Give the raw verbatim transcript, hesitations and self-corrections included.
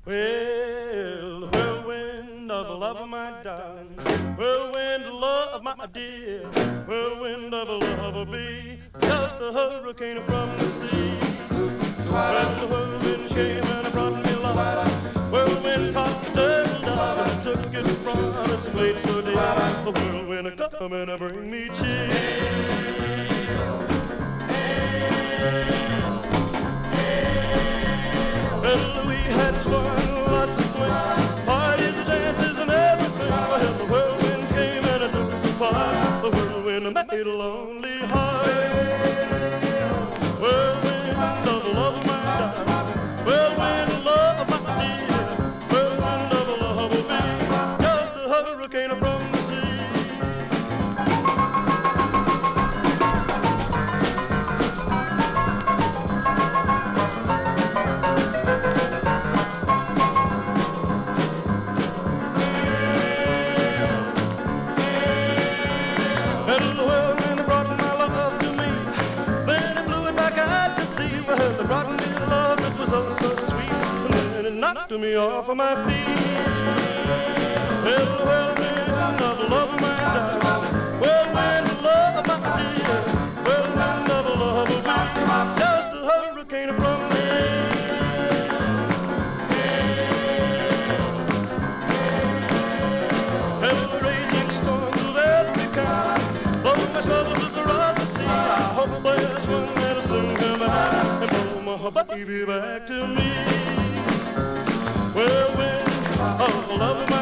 Well, the whirlwind of love, my darling, whirlwind of love, my dear, whirlwind of love will be just a hurricane from the sea. When the whirlwind came and it brought me love, whirlwind caught the dirty dove and took it from its place so dear. The whirlwind come and bring me cheer. Well, we had fun, lots of fun, parties and dances and everything. Well, the whirlwind came and it took us apart. The whirlwind made a lonely heart. Whirlwind of love, my darling, whirlwind of love, my dear, whirlwind of love will be just a hurricane from the sea. And the whirlwind brought my love to me. Then it blew it back out to sea. Well, it brought me love that was oh so sweet. And then it knocked me off of my feet. Well, the whirlwind of love, my darling, whirlwind of love, my dear, whirlwind of love will be just a hurricane from me. And the raging storms of every kind blow my troubles across the sea. I hope there's one that'll soon come by and blow my baby back to me. Whirlwind of love, my